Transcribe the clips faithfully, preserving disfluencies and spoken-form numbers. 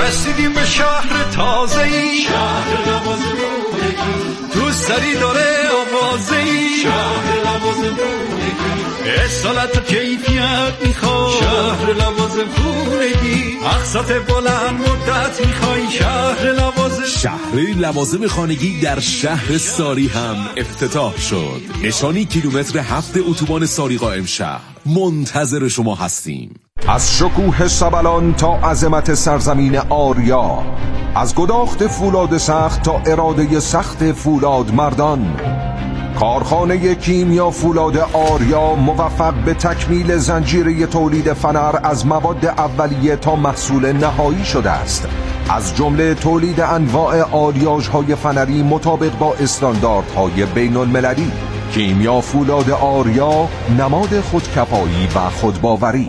رسیدیم به شهر تازه‌ای، شهر لوازم خونگی، دوست داری داره آوازه‌ای، شهر لوازم خونگی، اصالت و کیفیت میخوای، شهر لوازم خونگی، اقساط بلند مدت میخوای، شهر لوازم. شهر لوازم خانگی در شهر ساری هم افتتاح شد. نشانی کیلومتر هفت اتوبان ساری قائم شهر. منتظر شما هستیم. از شکوه سبلان تا عظمت سرزمین آریا، از گداخت فولاد سخت تا اراده سخت فولاد مردان، کارخانه کیمیا فولاد آریا موفق به تکمیل زنجیره تولید فنر از مواد اولیه تا محصول نهایی شده است. از جمله تولید انواع آلیاژهای فنری مطابق با استانداردهای بین المللی. کیمیا فولاد آریا، نماد خودکفایی و خودباوری.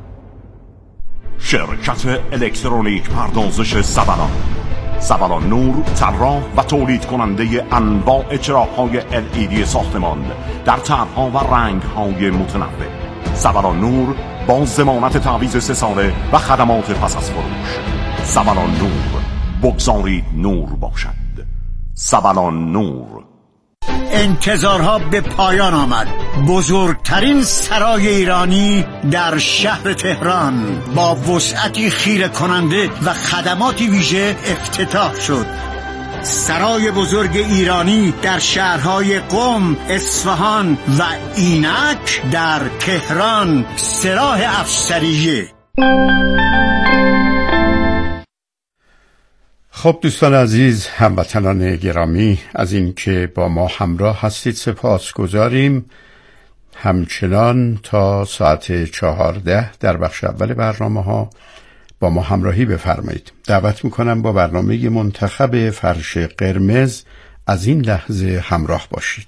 شرکت الکترونیک پردازش سبلان، سبلان نور، طراح و تولید کننده انواع چراغ‌های ال ای دی ساختمان در طرح‌ها و رنگ‌های متنوع. سبلان نور با ضمانت تعویض سه ساله و خدمات پس از فروش. سبلان نور، بگذارید نور باشد. سبلان نور. انتظارها به پایان آمد. بزرگترین سرای ایرانی در شهر تهران با وسعتی خیره کننده و خدماتی ویژه افتتاح شد. سرای بزرگ ایرانی در شهرهای قم، اصفهان و اینک در تهران، سراح افسریه. خب دوستان عزیز، هموطنان گرامی، از این که با ما همراه هستید سپاس گذاریم. همچنان تا ساعت چهارده در بخش اول برنامه ها با ما همراهی بفرمایید. دعوت میکنم با برنامه منتخب فرش قرمز از این لحظه همراه باشید.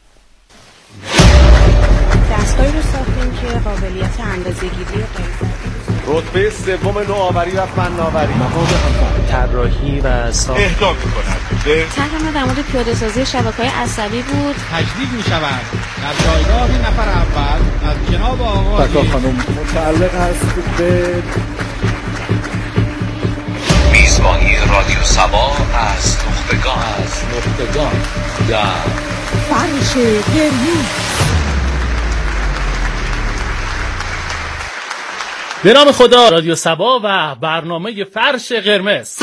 دستگاهی رو ساختیم که قابلیت اندازه‌گیری غیر رتبه سوم نوآوری و فناوری، مواد همکاری، طراحی و ساخت اهدا می‌کند. طرح ما در مورد پیاده‌سازی شبکه‌های عصبی بود. تجدید می‌شود در جایگاه نفر اول از جناب آقای تکا خانم متعلق است به میزبانی رادیو سبا از نخبگان از نخبگان در فرش قرمز. به نام خدا، رادیو سبا و برنامه فرش قرمز.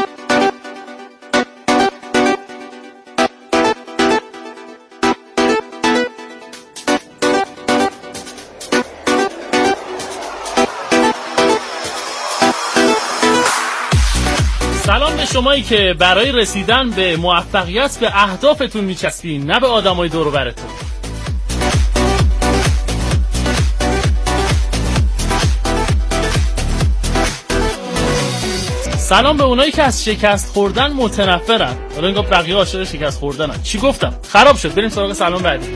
سلام به شمایی که برای رسیدن به موفقیت به اهدافتون میچسبین، نه به آدمای دور و برتون. سلام به اونایی که از شکست خوردن متنفرن. حالا اینگاه بقیه عاشق شکست خوردنن. چی گفتم؟ خراب شد. بریم سراغ سلام بعدی.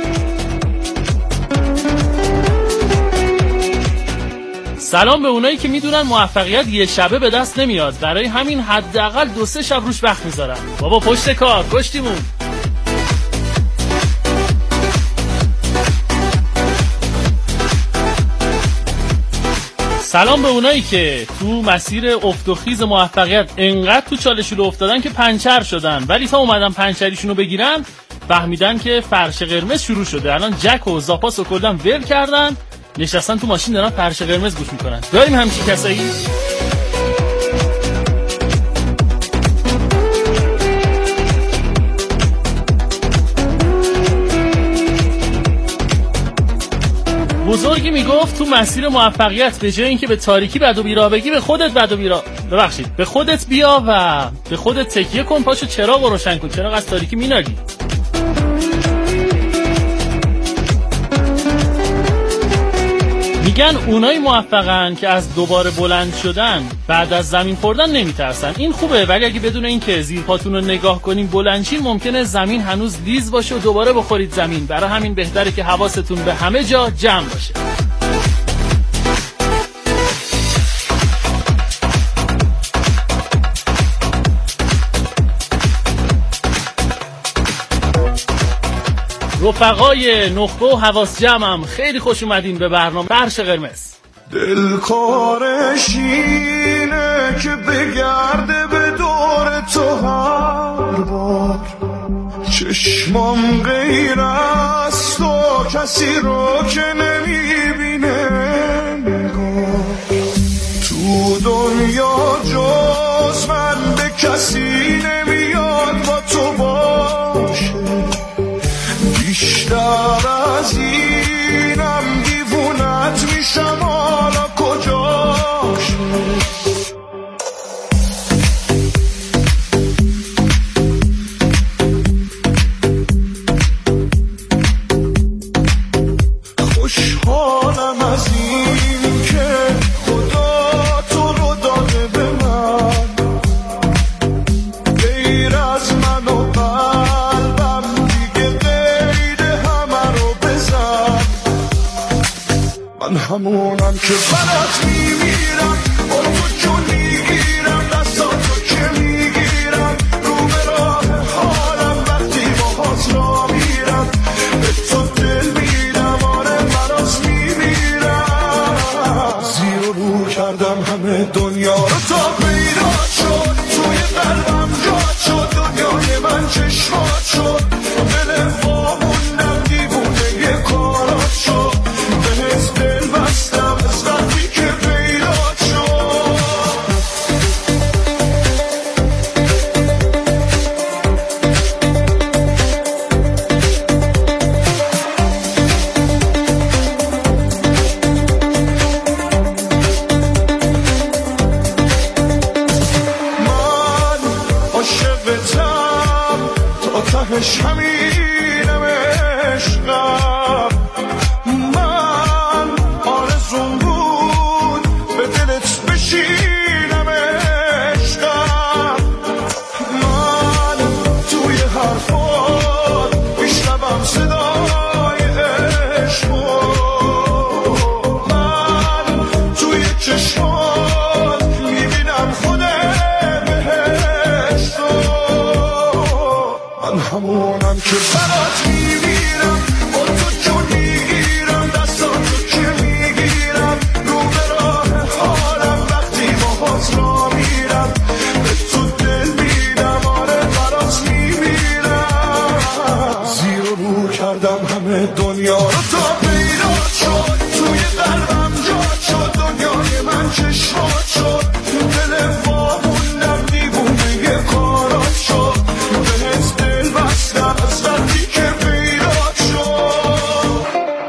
سلام به اونایی که میدونن موفقیت یه شبه به دست نمیاد، برای همین حداقل دو سه شب روش وقت میذارن. بابا پشت کار، پشتیمون. سلام به اونایی که تو مسیر افت و خیز موفقیت انقدر تو چالشولو افتادن که پنچر شدن، ولی تا اومدن پنچریشونو بگیرن فهمیدن که فرش قرمز شروع شده. الان جک و زاپاس و کلن ول کردن، نشستن تو ماشین دارن فرش قرمز گوش میکنن. داریم همچین کسایی؟ بزرگی میگفت تو مسیر موفقیت به جای اینکه به تاریکی بد و بیراه بگی، به خودت بد و بیراه ببخشید به خودت بیا و به خودت تکیه کن، پاشو چراغ روشن کن، چراغ از تاریکی مینالی. میگن اونای موفقن که از دوباره بلند شدن بعد از زمین خوردن نمیترسن. این خوبه، ولی اگه بدون این که زیر پاتون رو نگاه کنین بلند شین، ممکنه زمین هنوز لیز باشه و دوباره بخورید زمین. برای همین بهتره که حواستون به همه جا جمع باشه. رفقای نخبه و حواس جمعم، خیلی خوش اومدین به برنامه فرش قرمز. دلکار شینه که بگرده به دور تو هر بار. چشمام غیر از تو کسی رو که نمیبینه نگاه. تو دنیا جز من به کسی نمیاد با تو باشه. بیشتر از اینم دیوونت میشم حالا کجاشه. خوشحالم از این که خدا تو رو داده به من. غیر از من و قلبم دیگه غیر همه رو بزن. من همونم که برات میمیرم، با تو جون میگیرم، دستاتو که میگیرم، رو به راه حالم وقتی باهات را میرم. به تو دل میدم، آره براس میمیرم. زیر و رو کردم همه دنیا رو تا پیدا شد. توی قلبم جاد شد، دنیای من چشمات شد. دل واموندم دیوونه یه کارات شد. بهت دل بستم از وقتی که پیدا شد. من عاشقتم تا تهش همینم عشقم. من آرزوم بود به دلت بشینم عشقم. من توی حرفات میشنوم صدای عشقو. من توی چشمات میبینم خود بهشتو. من همونم که برات میمیرم، با تو جون میگیرم، دستاتو که میگیرم، رو به راه حالم وقتی باهات را میرم. به تو دل میدم، آره برات میمیرم. زیر و رو کردم همه دنیا رو تا پیدا شد. توی قلبم جاد شد، دنیای من چشمات شد. دل واموندم دیوونه یه کارات شد. بهت دل بستم از وقتی که پیدا شد.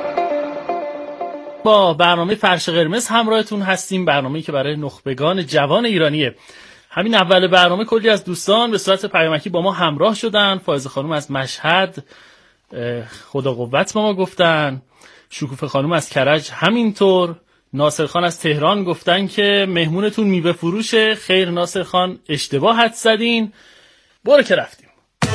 با برنامه فرش قرمز همراهتون هستیم، برنامه‌ای که برای نخبگان جوان ایرانیه. همین اول برنامه کلی از دوستان به صورت پیامکی با ما همراه شدن. فائزه خانم از مشهد خدا قوت با ما گفتن، شکوفه خانم از کرج همینطور، ناصر خان از تهران گفتن که مهمونتون میوه فروشه. خیر ناصر خان، اشتباه حد زدین. برو که رفتیم.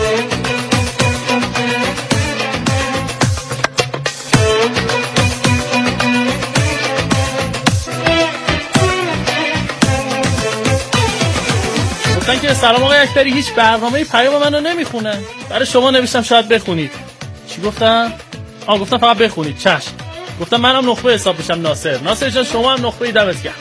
گفتن که سلام آقای اکبری، هیچ برنامه‌ای پیام منو نمیخونه. برای شما نوشتم شاید بخونید. چی گفتن؟ آ گفتن فقط بخونید. چشم. گفتم منم نخبه حساب بشم. ناصر ناصر جان شما هم نخبه دمت گرم.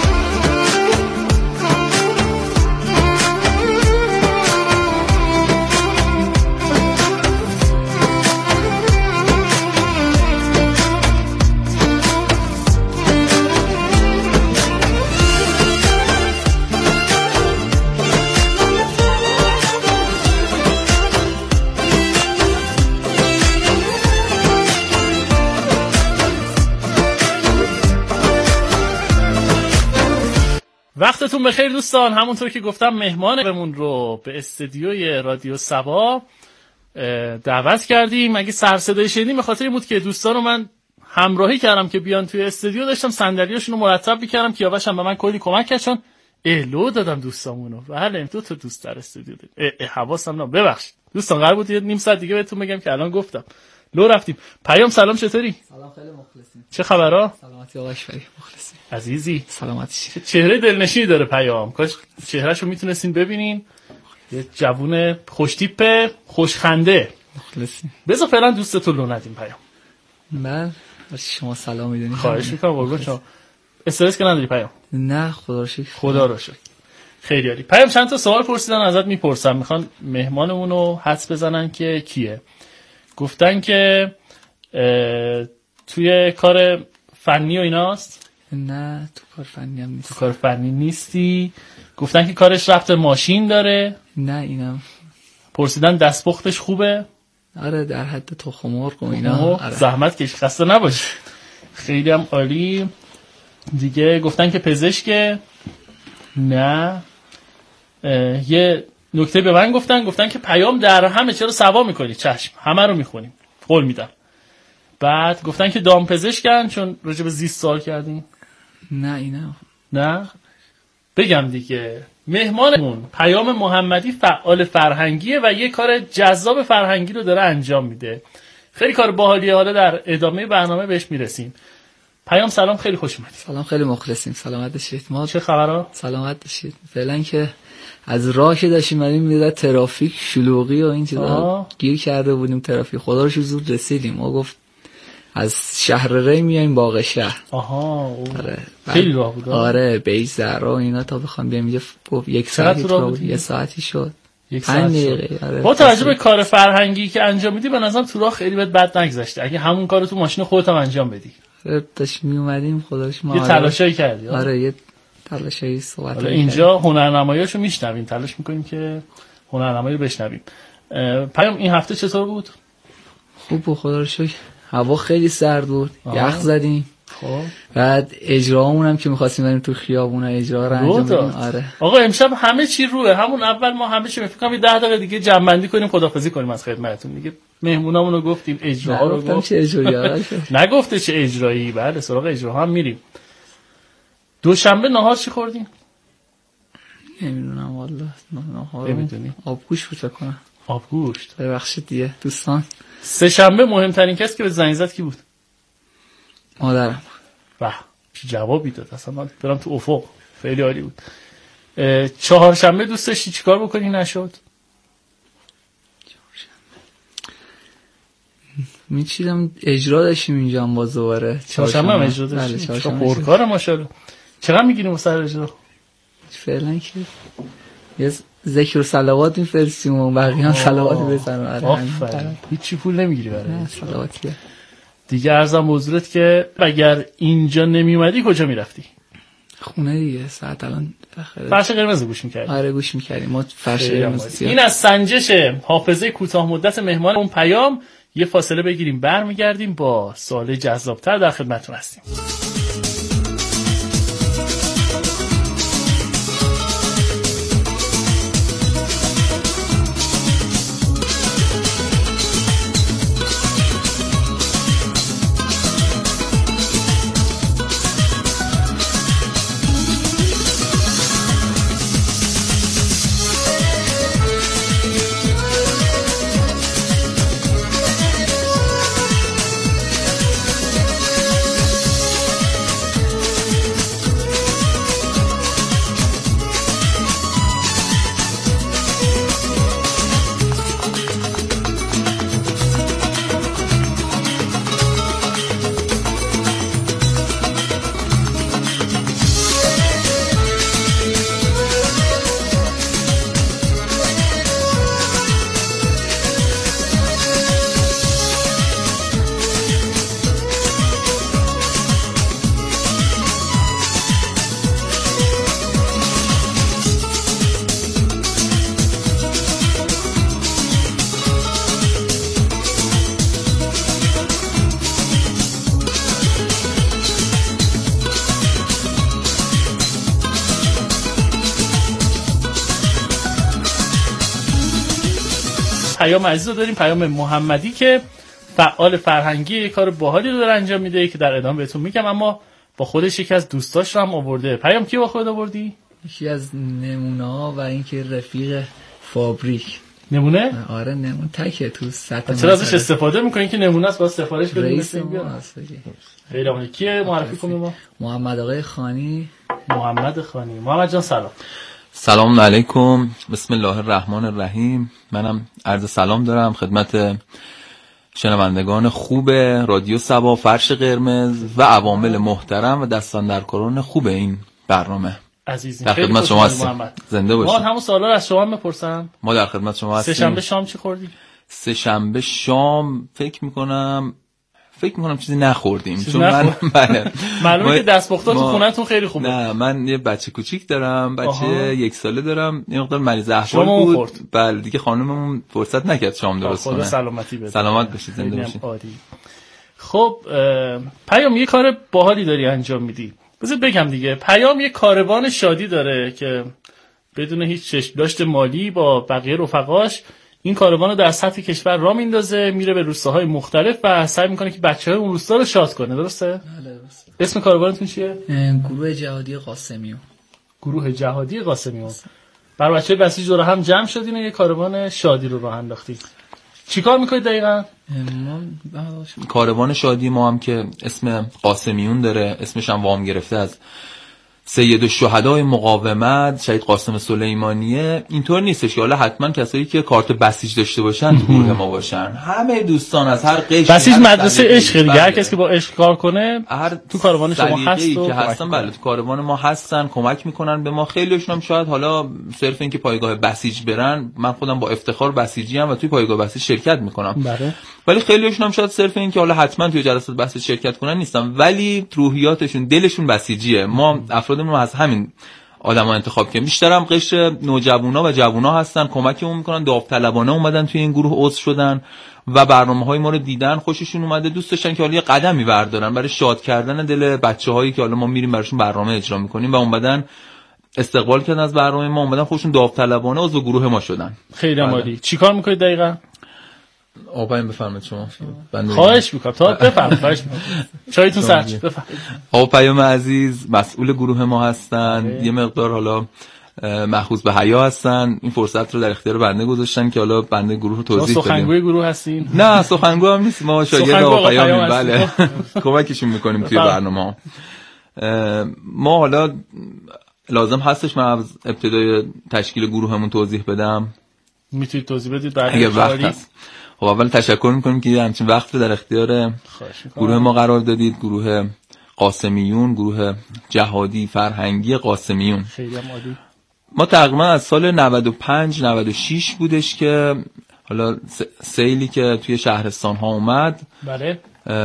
وقتتون بخیر دوستان. همونطور که گفتم مهمانمون رو به استدیوی رادیو صبا دعوت کردیم. اگه سر صدای شنیدیم به خاطر این بود که دوستان رو من همراهی کردم که بیان توی استدیو. داشتم صندلیاشون رو مرتب می‌کردم. کیاوش هم به من کلی کمک کرد چون الو دادم دوستامونو. بله دو تا دوست در استودیو داریم. حواسم نبود، ببخشید دوستان. قرار بود یه نیم ساعت دیگه بهتون بگم که الان گفتم. لو رفتیم. پیام سلام، چطوری؟ سلام، خیلی مخلصیم. چه خبرها؟ سلامتی آقا اشفری، مخلصیم. عزیزی سلامتی. چهره دلنشینی داره پیام. کاش چهرهشو میتونستین ببینین. یه جوون خوش تیپ، خوش خنده. مخلصیم. بذار فعلا دوستتو لو ندیم پیام. من شما سلام میدونید. خواهش میکنم قربون شما. استرس که نداری پیام؟ نه خدا رو شکر. خدا رو شکر. خیلی عالی. پیام چند تا سوال پرسیدن ازت میپرسم، میخوان مهمانمون رو حدس بزنن که کیه. گفتن که توی کار فنی و ایناست؟ نه تو کار فنی هم نیست. تو کار فنی نیستی. گفتن که کارش ربط ماشین داره؟ نه اینم. پرسیدن دستپختش خوبه؟ آره در حد تخم مرغ و اینا. آره. زحمت کش، خسته نباش. خیلی هم عالی. دیگه گفتن که پزشکه؟ نه. یه نکته به من گفتن، گفتن که پیام در همه چرا سوا میکنی؟ چشم، همه رو میخونیم، قول میدم. بعد گفتن که دام پزشکن چون راجع به زیست سوال کردیم. نه اینا. نه بگم دیگه، مهمانمون پیام محمدی فعال فرهنگیه و یه کار جذاب فرهنگی رو داره انجام میده. خیلی کار باحالیه، حالا در ادامه برنامه بهش میرسیم. پیام سلام، خیلی خوش اومدید. سلام، خیلی مخلصیم. سلامت باشید. ما چه خبرها؟ سلامت باشید. فعلا که از راه که داشتیم میریم میاد ترافیک شلوغی و این چیزا گیر کرده بودیم ترافیک. خدا رو شکر زود رسیدیم. ما گفت از شهر ری میایم باغ شهر. آها. آره. خیلی راه بود. آره بیج زهرا و اینا تا بخوام بیام یه یک ساعتی راه بود. یه ساعتی شد. یک ساعت شد. آره. با توجه به کار فرهنگی که انجام میدی به نظرم تو راه خیلی بد بد نگذشته. اگه همون کارو تو ماشین خودت هم انجام بدی. داشت می اومدیم خداش ما یه تلاشایی کردی. آره یه تلاشایی صحبت حالا اینجا هنرنماییاشو میشنویم، تلاش میکنیم که هنرنمایی رو بشنویم. پیام این هفته چطور بود؟ خوب بود خدا رو شکر. هوا خیلی سرد بود، یخ زدیم. خب بعد اجرامون هم که می‌خواستیم بریم تو خیابون اجرا رو انجام بدیم. آره آقا امشب همه چی روه، همون اول ما همه چی فکر کنم ده دقیقه دیگه جمع‌بندی کنیم خداحافظی کنیم از خدمتتون دیگه. مهمونامونو گفتیم، اجراها رو گفتیم. چه اجرایی؟ نگفته چه اجرایی. بله سراغ اجراها هم میریم. دوشنبه نهار چی خوردین؟ نمیدونم والله. نهار نمیدونی؟ آبگوشت بود فکر کنم. آبگوشت. ببخشید دیگه دوستان. سه شنبه مهمترین کسی که به زنگ زد کی بود؟ مادرم. واه چه جوابی داد، اصلا من برام تو افق. خیلی عالی بود. چهارشنبه دوست داشتی چیکار بکنی نشد؟ میچیدم اجرا داشتیم اینجا هم باز دوباره. چهارشنبه هم اجرا داشتیم. چه پرکار ماشاءالله. چقدر میگیریم واسه اجرا؟ فعلا که یه ذکر و صلوات میفرستیم و بقیه هم صلواتی بزنن. آفرین. هیچی پول نمیگیری برای صلواتی دیگه. عرضم حضورت که اگر اینجا نمیومدی کجا میرفتی؟ خونه دیگه. ساعت الان فرش قرمز گوش میکردی؟ آره گوش میکردیم ما فرش قرمز. این از سنجش حافظه کوتاه مدت مهمان اون پیام. یه فاصله بگیریم برمیگردیم با سوال جذابتر در خدمتتون هستیم. پیام عزیز رو داریم، پیام محمدی که فعال فرهنگی کار باحالی رو داره انجام میده که در ادامه بهتون میگم. اما با خودش یکی از دوستاش رو هم آورده. پیام کی با خود آوردی؟ یکی از نمونه ها و اینکه رفیق فابریک. نمونه؟ آره نمونه تکه تو سطح. چرا ازش استفاده میکنین که نمونه است؟ با سفارش بدیم رئیس بیا. خیلی عالی. کیه معرفی کنیم ما؟ محمد آقای خانی. محمد خانی. محمد جان سلام. سلام علیکم، بسم الله الرحمن الرحیم. منم عرض سلام دارم خدمت شنوندگان خوب رادیو صبا، فرش قرمز و عوامل محترم و دستاندرکاران خوب این برنامه. عزیزیم. در خدمت شما هستیم. زنده باشید. ما همون سوالا رو از شما میپرسم. ما در خدمت شما هستیم. سه شنبه شام چی خوردی؟ سه شنبه شام فکر میکنم فکر میکنم چیزی نخوردیم چون من بله معلومه که دستپختات تو خونه‌تون خیلی خوبه. نه من یه بچه کوچیک دارم، بچه آها. یک ساله دارم، یه مقدار مریض احوال بود. خورد. بله دیگه خانممون فرصت نکرد شام درست کنه. خدا سلامتی بده. سلامت باشید، زنده باشید. خب پیام یه کار باحالی داری انجام میدی. بذار بگم دیگه، پیام یه کاروان شادی داره که بدون هیچ چشم داشت مالی با بقیه رفقاش این کاروان رو در سطح کشور راه میندازه، میره به روستاهای مختلف و سعی میکنه که بچه‌های اون روستا رو شاد کنه. درسته؟ بله درسته. اسم کاروانتون چیه؟ گروه جهادی قاسمیون. گروه جهادی قاسمیون. برای بچه‌های بسیج دور هم جمع شدین و یه کاروان شادی رو راه انداختید. چیکار میکنید دقیقاً؟ کاروان شادی ما هم که اسم قاسمیون داره، اسمش هم وام گرفته از سید الشهدای مقاومت شهید قاسم سلیمانیه. اینطور نیستش که حالا حتما کسایی که کارت بسیج داشته باشن تو گروه ما باشن. همه دوستان از هر قشری، بسیج مدرسه عشق دیگه، هر کسی که با عشق کار کنه هر تو کاروان شما هست و که هستن. بله تو کاروان ما هستن، کمک میکنن به ما. خیلیشون هم شاید حالا صرف این که پایگاه بسیج برن، من خودم با افتخار بسیجی ام و توی پایگاه بسیج شرکت میکنم. بله. ولی خیلیشون هم شاید صرف این که حالا حتما توی جلسات بسیج شرکت کنن نیستن، ولی روحیاتشون، دلشون بسیجیه. ما افرادمون از همین آدما انتخاب کردیم. بیشتر هم قشر نوجوانا و جوونا هستن، کمکمون میکنن، داوطلبانه اومدن توی این گروه عضو شدن و برنامه‌های ما رو دیدن، خوششون اومده، دوست داشتن که حالا یه قدمی بردارن برای شاد کردن دل بچه‌هایی که حالا ما میریم براشون برنامه اجرا میکنیم و اومدن استقبال کردن از برنامه ما، اومدن خودشون داوطلبانه عضو گروه ما شدن. خیلی عالی. چیکار میکنید دقیقاً؟ آقایم بفرمایید شما. خواهش میکنم تا بفرمایید. خواهش میکنم. چایتون سرد. بفرمایید. آقا پیام عزیز مسئول گروه ما هستن. آه. یه مقدار حالا مأخوذ به حیا هستن. این فرصت رو در اختیار بنده گذاشتن که حالا بنده گروه رو توضیح بدیم. سخنگوی گروه هستین؟ نه سخنگو هم نیست، ما شاگرد آقا پیام. بله کمکشون میکنیم توی برنامه. ما حالا لازم هستش من از ابتدای تشکیل گروهمون توضیح بدم؟ میتونید توضیح بدید بعد اگه وقت هست. خب اول تشکر میکنیم که همچین وقت رو در اختیار گروه ما قرار دادید. گروه قاسمیون، گروه جهادی فرهنگی قاسمیون. خیلی عالی. ما تقریبا از سال نود و پنج نود و شش بودش که حالا سیلی که توی شهرستان ها اومد، بله،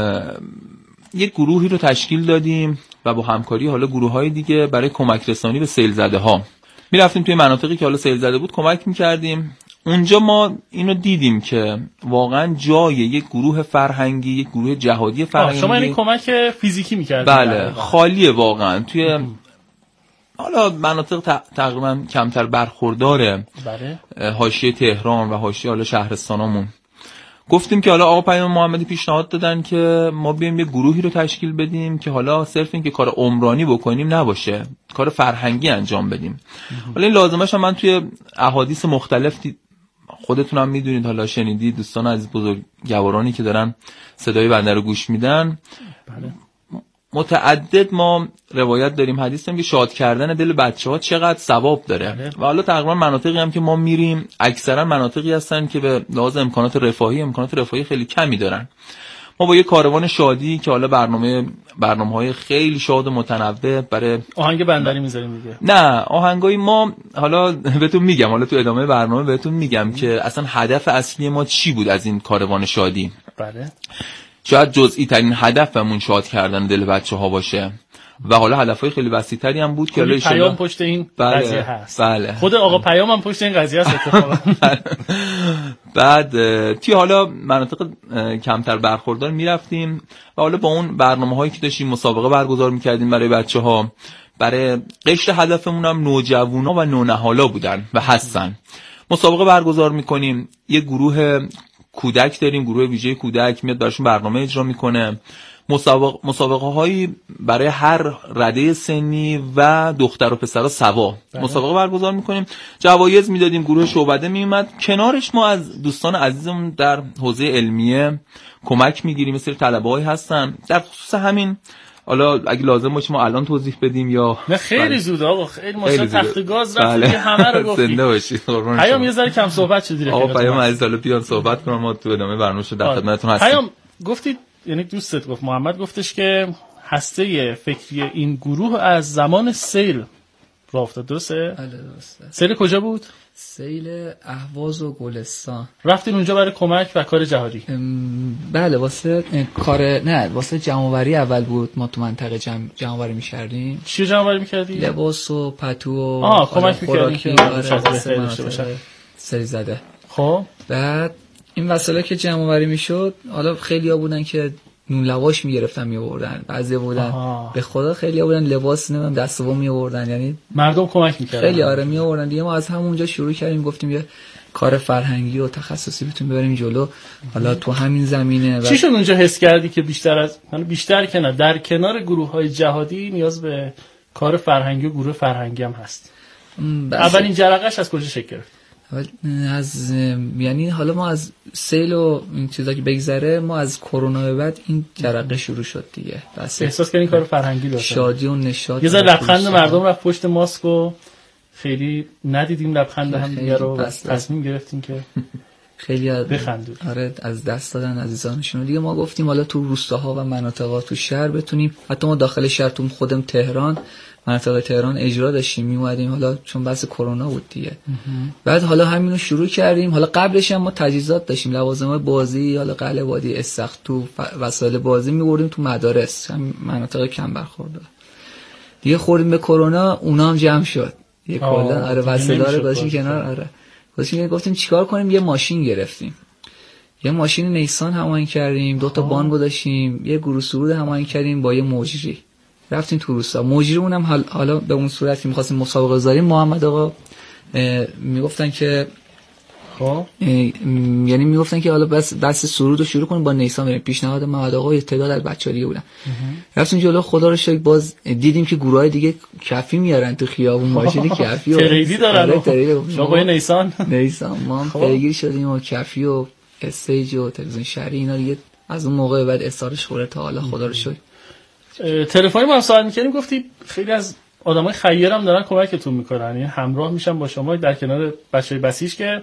یک گروهی رو تشکیل دادیم و با همکاری حالا گروه های دیگه برای کمک رسانی به سیل زده ها میرفتیم توی مناطقی که حالا سیل زده بود، کمک میکردیم. اونجا ما اینو دیدیم که واقعا جای یک گروه فرهنگی، یک گروه جهادی فرهنگی، شما این کمک فیزیکی میکردید؟ بله خالیه واقعا توی حالا مناطق تقریبا کمتر برخورداره، بله، حاشیه تهران و حاشیه حالا شهرستانامون. گفتیم که حالا آقا پیام محمدی پیشنهاد دادن که ما بیایم یه گروهی رو تشکیل بدیم که حالا صرف این که کار عمرانی بکنیم نباشه، کار فرهنگی انجام بدیم. حالا این لازمش هم من توی احادیث مختلف خودتون هم میدونید، حالا شنیدید، دوستان عزیز بزرگوارانی که دارن صدای بنده رو گوش میدن، بله، متعدد ما روایت داریم، حدیث داریم که شاد کردن دل بچه‌ها چقدر ثواب داره. بله. و حالا تقریبا مناطقی هم که ما میریم اکثرا مناطقی هستن که به لحاظ امکانات رفاهی امکانات رفاهی خیلی کمی دارن. ما با یه کاروان شادی که حالا برنامه برنامه‌های خیلی شاد و متنوع برای آهنگ بندری می‌ذاریم دیگه. نه آهنگای ما حالا بهتون میگم، حالا تو ادامه برنامه بهتون میگم که اصلا هدف اصلی ما چی بود از این کاروان شادی. بله. شاید جزئی ترین هدفمون شاد کردن دل بچه‌ها باشه و حالا هدفهای خیلی وسیع تری هم بود که حالا پیام پشت این بله، قضیه هست. بله. خود آقا پیام هم پشت این قضیه هست اتفاقا. بعد توی حالا مناطق کمتر برخوردار میرفتیم و حالا با اون برنامه‌هایی که داشتیم مسابقه برگزار می‌کردیم برای بچه‌ها. برای قشر هدفمون هم نوجوانا و نونهالا بودن و هستن. مسابقه برگزار می‌کنیم، یه گروه کودک داریم، گروه ویژه کودک میاد براشون برنامه اجرا میکنه. مسابقه مسابقه هایی برای هر رده سنی و دختر و پسرا سوا مسابقه برگزار میکنیم، جوایز میدادیم، گروه شعبده میومد. کنارش ما از دوستان عزیزمون در حوزه علمیه کمک میگیریم، مثل طلبه‌ای هستن در خصوص همین. حالا اگه لازم باشه ما الان توضیح بدیم یا نه؟ خیلی بله. زود آقا، خیلی ماشا تخت گاز رفت که همه رو گفتید. زنده باشید. پیام یه ذره کم صحبت شد. آقا پیام عزیز حالا بیان صحبت کنم، ما تو ادامه برنامه در خدمتتون هستیم. پیام گفتید، یعنی دوستت گفت، محمد گفتش که هسته فکری این گروه از زمان سیل راه افتاد. درسته؟ بله درسته. سیل کجا بود؟ سیل اهواز و گلستان. رفتین اونجا برای کمک و کار جهادی؟ بله واسه کار نه واسه جمع‌آوری اول بود. ما تو منطقه جمع جمع‌آوری می‌کردیم. چی جمع‌آوری می‌کردی؟ لباس و پتو و آه کمک می‌کردیم که داشته باشن. سری زده. خب بعد این وسایلی که جمع‌آوری می‌شد، حالا خیلی‌ها بودن که نون لواش می‌گرفتن می‌آوردن، بعضیا بودن آها. به خدا خیلی‌ها بودن لباس نمیدونم دستوام می‌آوردن، یعنی مردم کمک می‌کردن. خیلی آره می‌آوردن دیگه. ما از همونجا شروع کردیم گفتیم یه کار فرهنگی و تخصصی بتونیم ببریم جلو. حالا تو همین زمینه چی شد اونجا حس کردی که بیشتر از حالا بیشتر که نه در کنار گروه‌های جهادی نیاز به کار فرهنگی و گروه فرهنگی هم هست؟ اولین جرقه‌اش از کجا شکل گرفت؟ از یعنی حالا ما از سیل و این چیزا که بگذره، ما از کرونا به بعد این جرقه شروع شد دیگه. بس احساس کردین کار فرهنگی داشت. شادی و نشاط. یه ذره لبخند مردم رفت پشت ماسک و خیلی ندیدیم لبخند هم دیگه رو، تصمیم گرفتیم که خیلی بخندیم. آره از دست دادن عزیزانشون دیگه. ما گفتیم حالا تو روستاها و مناطق تو شهر بتونیم، حتی ما داخل شهر تو خودم تهران مناطق تهران اجرا داشتیم میومدیم، حالا چون بحث کرونا بود دیگه. بعد حالا همینو شروع کردیم. حالا قبلش هم ما تجهیزات داشتیم، لوازم بازی، حالا قلعه بادی، استخر، وسایل بازی می‌بردیم تو مدارس، هم مناطق کم برخورد. دیگه خوردیم به کرونا، اونام جمع شد. یه کلا آره وسایل رو گذاشتیم کنار. آره گفتیم گفتیم چیکار کنیم، یه ماشین گرفتیم. یه ماشین نیسان هماهنگ کردیم، دو تا بان گذاشتیم، یه گروه سرود هماهنگ کردیم با یه مجری. رفتیم تو روستا. مجریمون هم حالا به اون صورت که می‌خواستیم مسابقه گذاریم، محمد آقا میگفتن که خب یعنی میگفتن که حالا بس بس سرود رو شروع کنیم با نیسان بریم. پیشنهاد محمد آقا یه تعداد از بچه‌ها دیگه بودن. رفتیم جلو، خدا رو شکر باز دیدیم که گروهای دیگه کفی میارن تو خیابون، ماشین کفی و تریدی دارن. شما با نیسان نیسان ما هم پیگیر شدیم و کفی و استیج و تلویزیون شهری اینا دیگه. از اون موقع بعد استارش خوره تا حالا خدا رو شکر. تلفنی ما هم سوال می‌کردیم، گفتی خیلی از آدمای خیر هم دارن کمکتون میکنن، یعنی همراه میشن با شما در کنار بچه‌های بسیج که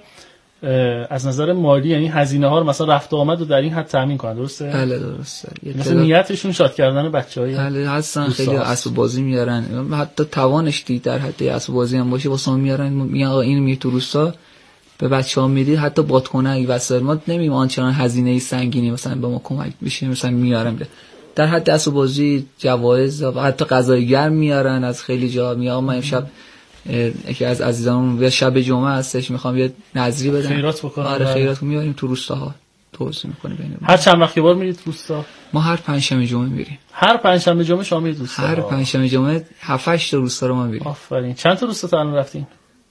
از نظر مالی یعنی هزینه ها رو مثلا رفت و آمد رو در این حد تامین کنن. درسته؟ بله درسته. مثلا نیتشون شاد کردن بچه‌های بله هستن، خیلی اسب بازی میارن، حتی توانش دید در حد اسب بازی هم باشه واسه میارن. میگن آقا این می تو روستا به بچه‌ها میدید، حتی بادکنک وسایل ما نمیگیم آنچنان هزینه سنگینی مثلا به ما کمک بشه، مثلا میارن در حد دست و بازی جوایز و حتی غذای گرم میارن از خیلی جا. میام من امشب یکی از عزیزانم شب جمعه هستش میخوام یه نظری بدم، خیرات بکنم. آره خیرات میاریم تو روستاها توزیع میکنیم ببینیم. هر چند وقت یه بار میرید روستا؟ ما هر پنجشنبه جمعه میریم. هر پنجشنبه جمعه شما میرید روستا؟ هر پنجشنبه جمعه هفت هشت تا روستا رو ما میریم. آفرین. چند تا روستا تا الان رفتین؟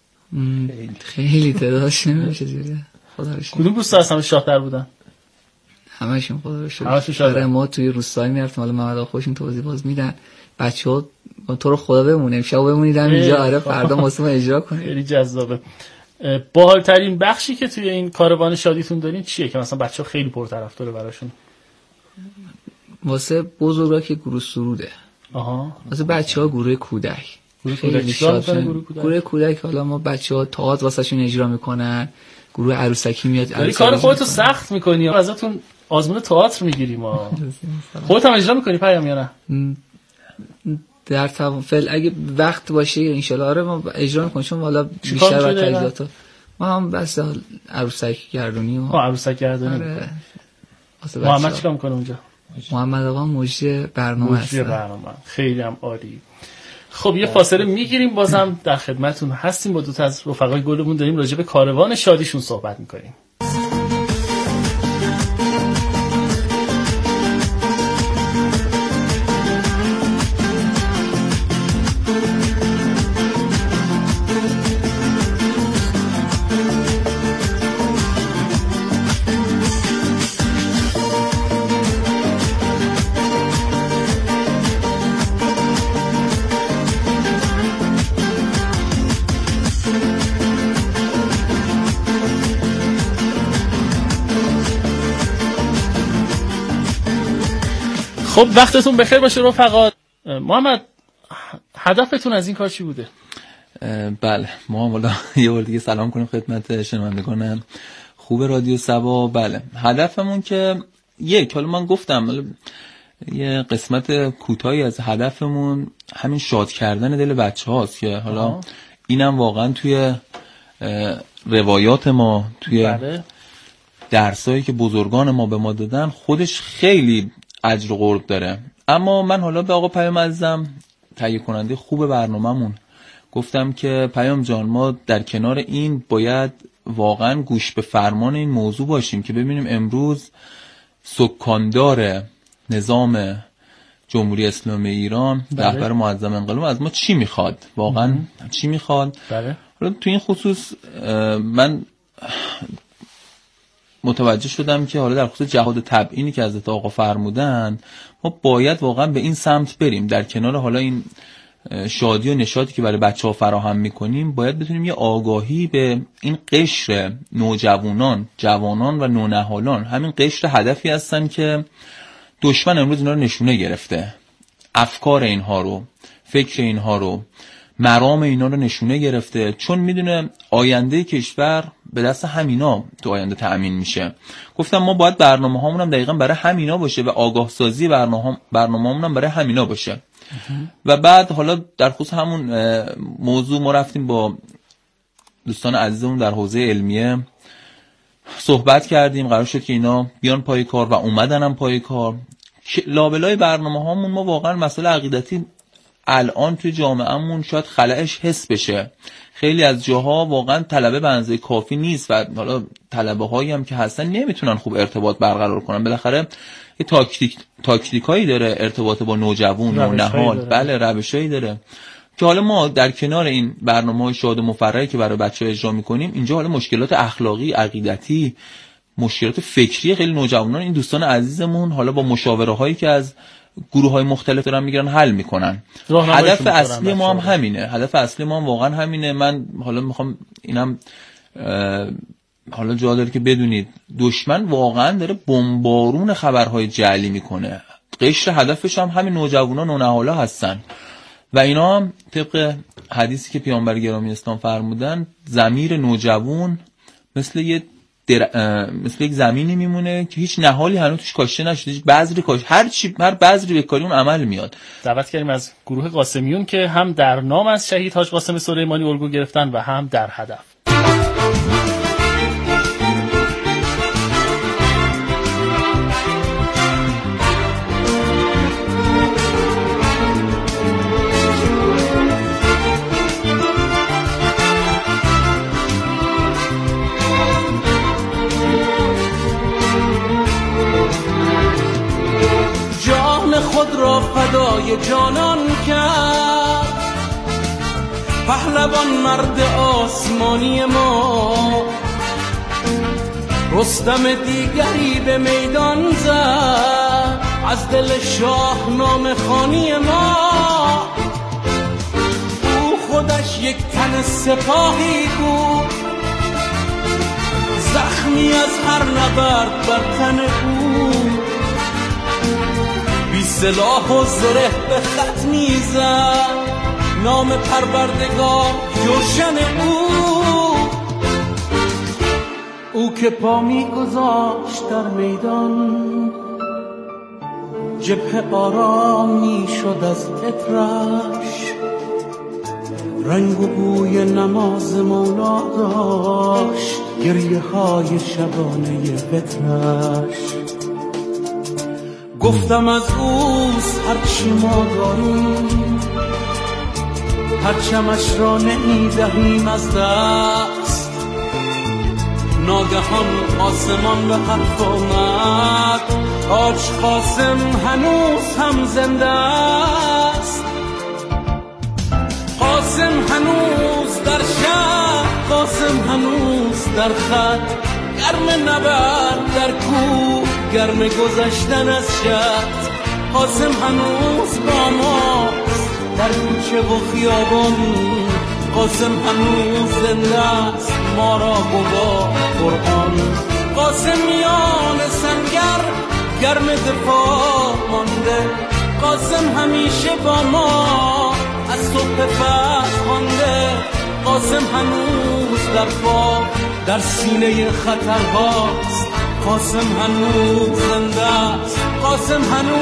خیلی تعدادش نمیشه دیگه. خدا رو شکر. کدوم روستا اصلا شاطر بودن؟ همشون خدا رو شکر. آره ما توی روستایی میرفتیم، حالا محمد آقا خودشون توضیح باز میدن. بچه‌ها تو رو خدا بمونه امشب بمونید اینجا، آره فردا واسه اجرا کنید. خیلی جذابه. باحال‌ترین بخشی که توی این کاروان شادیتون دارین چیه که مثلا بچه‌ها خیلی پرطرفدار براشون؟ واسه بزرگا که گروه سروده. آها. واسه بچه‌ها گروه کودک. گروه کودک شاد گروه کودک. گروه کودک حالا ما بچه‌ها تئاتر واسهشون اجرا میکنن. گروه عروسکی میاد. ولی کار خودتو سخت می‌کنی، ازتون آزمون تئاتر میگیریم ما. خودت هم اجرا می‌کنی پیام یا نه؟ در فعل اگه وقت باشه ان شاءالله آره ما اجرا می‌کنیم، چون حالا بیشتر وقت تجهیزات ما هم بس عروسک گردونی و عروسک گردونی. آره. محمد چیکار می‌کنه اونجا؟ محمد آقا مجری برنامه است. برنامه خیلی هم عالی. خب یه فاصله میگیریم، بازم در خدمتتون هستیم، با دو تا از رفقای گلمون داریم راجع به کاروان شادیشون صحبت می‌کنیم. خب وقتتون بخیر باشه رفقا. محمد هدفتون از این کار چی بوده؟ بله ما حالا یه بار دیگه سلام کنیم خدمت شنوندگان خوب رادیو سبا. بله هدفمون که یک، حالا من گفتم یه قسمت کوتاهی از هدفمون همین شاد کردن دل بچه هاست که حالا آه. اینم واقعا توی روایات ما، توی بله. درسایی که بزرگان ما به ما دادن خودش خیلی اجر و قرب داره. اما من حالا به آقا پیام عزیزم تهیه کننده خوب برنامه‌مون گفتم که پیام جان، ما در کنار این باید واقعا گوش به فرمان این موضوع باشیم که ببینیم امروز سکاندار نظام جمهوری اسلامی ایران رهبر معظم انقلاب از ما چی میخواد، واقعا مم. چی میخواد. بله. حالا تو این خصوص من متوجه شدم که حالا در خصوص جهاد تبیینی که حضرت آقا فرمودن ما باید واقعا به این سمت بریم. در کنار حالا این شادی و نشاطی که برای بچه‌ها فراهم می‌کنیم باید بتونیم یه آگاهی به این قشر نوجوانان، جوانان و نونهالان، همین قشر هدفی هستن که دشمن امروز اینا رو نشونه گرفته، افکار اینها رو، فکر اینها رو، مرام اینا رو نشونه گرفته، چون میدونه آینده کشور به دست همینا تو آینده تأمین میشه. گفتم ما باید برنامه هامون هم دقیقاً برای همینا باشه و آگاه سازی برنامه برنامه هامون هم برای همینا باشه. و بعد حالا در خصوص همون موضوع ما رفتیم با دوستان عزیزمون در حوزه علمیه صحبت کردیم، قرار شد که اینا بیان پای کار و اومدن هم پای کار. لابلای برنامه هامون ما واقعا مسئله عقیدتی الان توی جامعهمون شاید خلأش حس بشه. خیلی از جاها واقعا طلبه به اندازه کافی نیست و حالا طلبه هایی هم که هستن نمیتونن خوب ارتباط برقرار کنن. بالاخره یه تاکتیک تاکتیکایی داره ارتباط با نوجوان و نهال، بله روشایی داره که حالا ما در کنار این برنامه‌های شاد و مفرحی که برای بچه‌ها اجرا می‌کنیم، اینجا حالا مشکلات اخلاقی، عقیدتی، مشکلات فکری خیلی نوجوانان این دوستان عزیزمون حالا با مشاوره‌هایی که از گروه‌های مختلف دارن میگیرن حل میکنن. هدف اصلی ما هم همینه. هدف اصلی ما هم واقعا همینه. من حالا میخوام اینم حالا جا داره که بدونید دشمن واقعا داره بمبارون خبرهای جعلی میکنه. قشر هدفش هم همین نوجوانان و نهالا هستن و اینا هم طبق حدیثی که پیامبر گرامی اسلام فرمودن ضمیر نوجوان مثل یه در... مثل یک زمینی میمونه که هیچ نهالی هنوز توش کاشته نشده، هیچ بذری کاش هر چی هر بذری بکاری اون عمل میاد. دعوت کردیم از گروه قاسمیون که هم در نام از شهید حاج قاسم سلیمانی الگو گرفتن و هم در هدف. فدای جانان کرد پهلوان مرد آسمانی ما، رستم دیگری به میدان زد از دل شاه نام خانی ما. او خودش یک تن سپاهی بود، زخمی از هر نبرد بر تن او، بی سلاح و زره به خط میزد نام پروردگار جوشن او. او که پا میگذاشت در میدان، جبهه آرام میشد از عطرش، رنگ و بوی نماز مولا داشت گریه های شبانه فطرش. گفتم از اوست هرچی ما داریم، پرچمش را نمیدهیم از دست. ناگهان آسمان به حرف آمد، حاج قاسم هنوز هم زنده است. قاسم هنوز در شهر، قاسم هنوز در خط، گرم نبرد در کوه، گرم گذشتن از شط. قاسم هنوز با ماست در کوچه و خیابان، قاسم هنوز زنده است ما را گواه قرآن. قاسم میان سنگر گرم دفاع مانده، قاسم همیشه با ما از صبح فتح خوانده. قاسم هنوز در پا در سینه خطرهاست، قاسم هنوز زنده است، قاسم هنوز